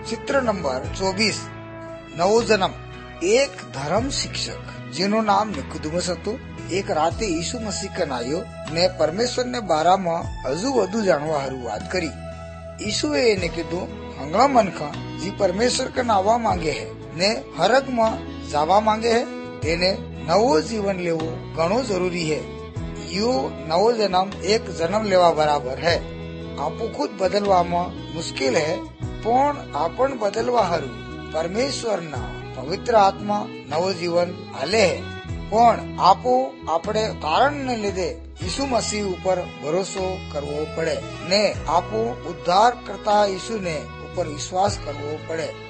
ચિત્ર નંબર 24 નવો જન્મ। એક ધર્મ શિક્ષક જેનું નામ નિકોદેમસ હતું એક રાતે ઈસુ મસીહ કન આવ્યો ને પરમેશ્વર ને બારામાં હજુ વધુ જાણવા હારું વાત કરી। ઈસુએ એને કીધું હંગણા મનખા જે પરમેશ્વર કન આવવા માંગે હે ને હરગમાં જવા માંગે હે તેને નવો જીવન લેવું ઘણું જરૂરી है। यो नवो जन्म एक जन्म लेवा बराबर है। आपो खुद बदलवामां मुश्किल है पण आपण बदलवा हारू परमेश्वर ना पवित्र आत्मा नवो जीवन आले है। पण आपो आपणे कारण ने लीधे यीशु मसीह ऊपर भरोसो करवो पड़े ने आपो उद्धार करता यीशु ने ऊपर विश्वास करवो पड़े।